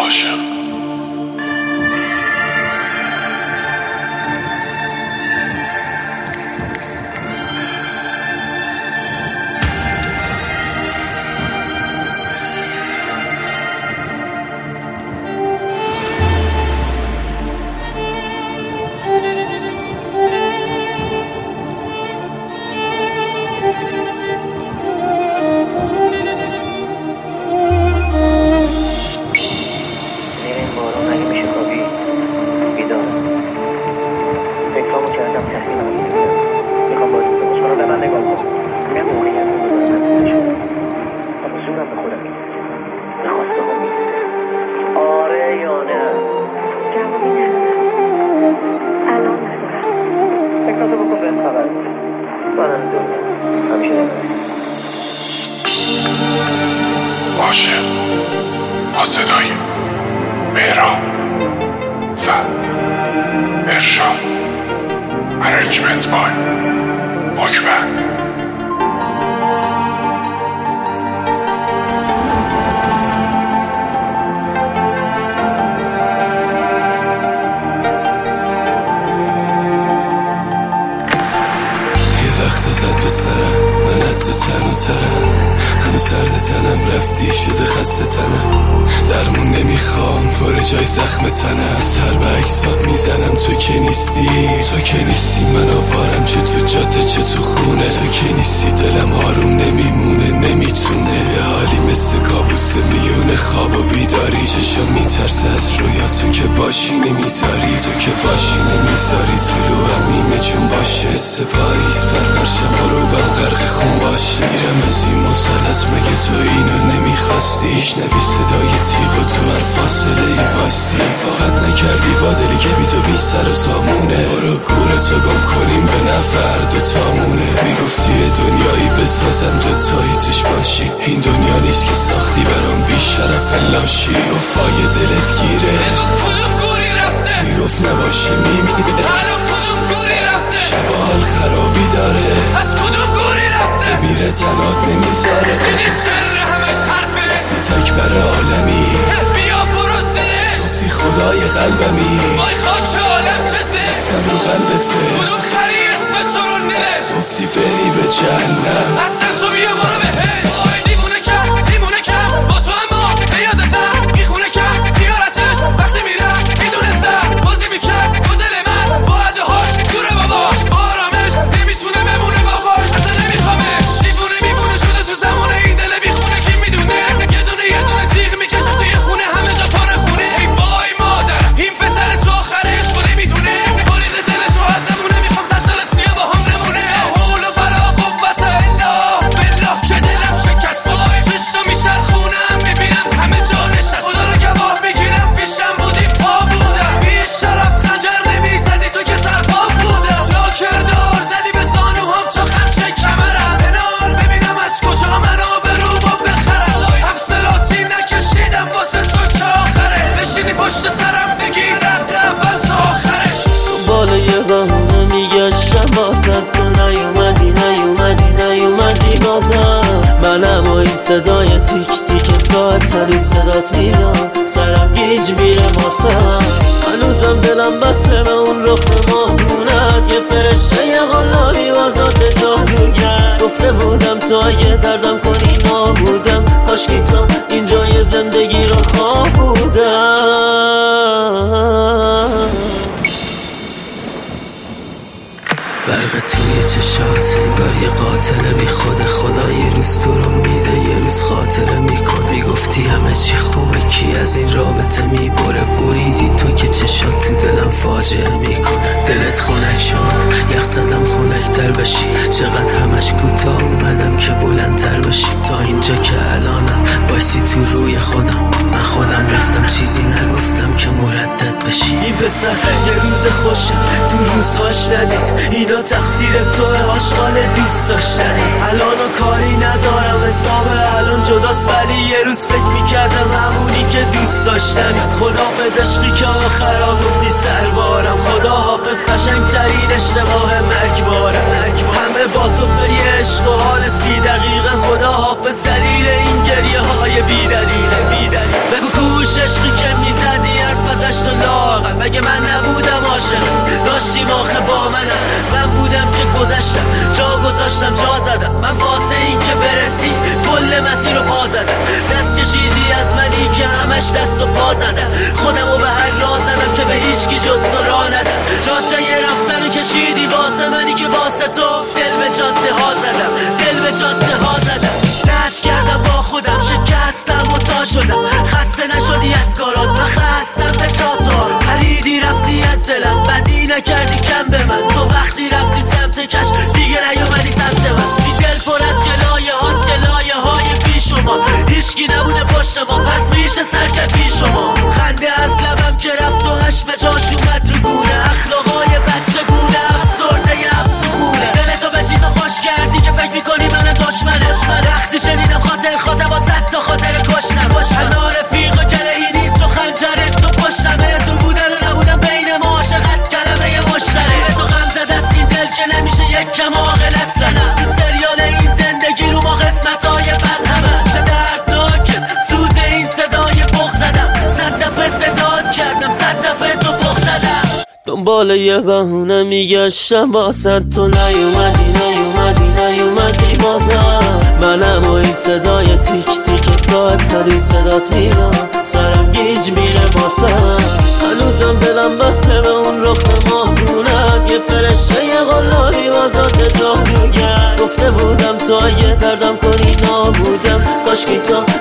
عاشق. عاشق با صدای مهران و ارشاد ارنجمنت بای باکبند. زد به سرم منت تو تن و ترم، هنو سرد تنم رفتی شده خسته تنم، درمون نمیخوام پر جای زخم تنم، سر به اکسات میزنم تو که نیستی، تو که نیستی من آوارم چه تو جاده چه تو خونه، تو که نیستی دلم آروم نمیمونه نمیتونه، یه حالی مثل کابوس میونه خواب و بیداری، چشم میترسه از رویا تو که باشی نمیذاری، تو که باشی نمیذاری، طلوعم نیمه چون باشه سپاییز پرورشم غروبم غرق خون باشی، میرم از این مسلط مگه تو اینو نمیخواستی، شنوی صدای تیغ و تو هر فاصله ای واستی، فقط نکردی با دلی که بی تو بی سر و سامونه، برو گورتو گم کنیم به نفر دو تامونه، میگفتی یه دنیایی بسازم دوتایی توش باشی، این دنیا نیست که ساختی برام بی شرف لاشی، وفای دلت گیره کدوم گوری رفته، میگفت نباشی میمیره الان کدوم گوری رفته، شبا حال خرابی داره از کدوم گوری رفته، میره تنات نمیذاره، دیدی سر همش حرفه، گفتی تکبر عالمی بیا برو سرش، گفتی خدای قلبمی وای خاک عالم چسه، اسمم رو قلبته، کدوم خری اسم تو رو نوشت، گفتی بری به جهنم اصلا تو بیا برو بهش، وای دیوونه کرد با تو اما بیادتر، میخونه کرد بیارتش، وقتی میرم میدونستم بازی میکرد با دل من، با عدهاش دوره باباش، با آرامش نمیتونه بمونه با خوش، اصلا نمیخوامش، دیوونه شده تو زمونه، این دل بیخونه کی میدونه، یه دونه تیغ میکشه توی خونه، همه جا پر خونه، ای وای مادر این پسر تو آخرش خودی میدونه، بریق دلش رو از زمونه، میخوام 100 سال سیاه با هم نمونه، حول و ولا قوت الا بالله که دلم شکست، چشتا میشن خونم میبینم همه جا نشست، خدا رو گواه میگیرم پیشم بودی پا بودم، بی شرف خنجر نمیزدی تو که سرپا بودم، لاکردار زدی به زانوهام تو خمچه کمرم، بنال ببینم از کجا منو به رو با بخرم، حفصلاتی نکشیدم واسه تو که آخره، بشینی پشت سرم بگی رد اول تا آخره، تو بالای بهونه میگشتم واسه تو نیومدی بازم، منم و این صدای تیک تیک ساعت هنوز صدات میرم، سرم گیج میره واسم، هنوزم دلم بسته به اون رخ ماهونت، یه فرشته یه غلابی واسات جادوگر، گفته بودم تو اگه دردم کنی نابودم، کاشکی تو اینجای زندگی رو خواه بودم، برق توی چشات انگار یه قاتل بی خدا، یه روز تو رو میده یه روز خاطره میکنی، گفتی همه چی خوبه کی از این رابطه میبره، بریدی تو که چشات تو دلم فاجعه میکنه، دلت خنک شد یخ زدم خنکتر بشی، چقدر همش کوتاه اومدم که بلندتر بشی، تا اینجا که الانم بایستی تو روی خودم، من خودم رفتم چیزی نگفتم که مردد بشی، این پسر یه روز خوشه تو روزهاش ندید، اینا تقصیر توه آشغال دوست داشتن، الانو کاری ندارم حساب الان جداست، ولی یه روز فکر میکردم همونی که دوست داشتم، خداحافظ عشقی که آخرا گفتی سربارم، خداحافظ قشنگترین اشتباه مرگبارم، همه با تو پی عشق و حال 30 دقیقه، خداحافظ دلیل این گریه های بی دلیل، بگو کوش عشقی که مگه من نبودم عاشق؟ داشتیم آخه با من بودم که گذشتم، جا گذاشتم جا زدم. من واسه این که برسی کل مسیر رو پا زدم. دست کشیدی از منی که همش دست و پا زدم. خودمو به هر راه زدم که به هیچکی جز تو راه ندم. جاده رفتن کشیدی واسه منی که واسه تو دل به جاده ها زدم، دل به جاده ها زدم. نش کردم با خودم، شکستم و تا شدم. خسته نشدی از کارات، من خستم به جاتا. پریدی رفتی از دلم، بدی نکردی کم به من. تو وقتی رفتی سمت کش دیگه نیومدی سمت من. بی دل پر از گلایه هاست، گلایه های بی شما. هیچکی نبوده پشت ما، پس میشه سر کرد بی شما. خنده از لبم که رفت و هش به جاش اومد رو گونه. اخلاقای بچه گونه، افسرده افسخونه. دلتو به چیزا خوش کردی که فکر میکنی من دشمنه. وقتی شنیدم خاطر با صد تا خاطر کشتم. انا رفیق و کلهی نیست چون خنجرت تو پشتمه. تو بودن و نبودن بین ما عاشق است کلمه مشترک. تو غم زده است این دل که نمیشه یک کم عاقل است. تو سریال این زندگی رو ما قسمتای بد همه. چه دردناکه سوز این صدای بغض زدم. 100 دفعه صدات کردم، 100 دفعه تو بغض زدم. دنبال یه بهونه میگشتم واسه تو، نیومدی بازم. منم و این صدای تیک تیک ساعت هر صدات میرم، سرم گیج میره باسم. هنوزم دلم بسته به اون رخ ماهگونت، یه فرشته یه غلاری واسات جا میگرد. گفته بودم تو اگه دردم کنی نابودم، کاشکی تو